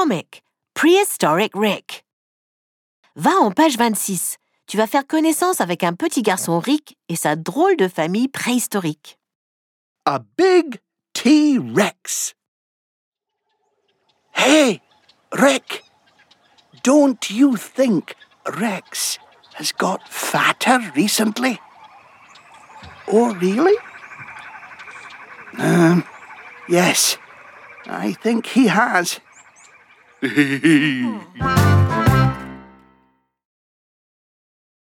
comic, Prehistoric Rick. Va en page 26. Tu vas faire connaissance avec un petit garçon Rick et sa drôle de famille préhistorique. A big T-Rex. Hey, Rick, don't you think Rex has got fatter recently? Oh, really? Yes, I think he has.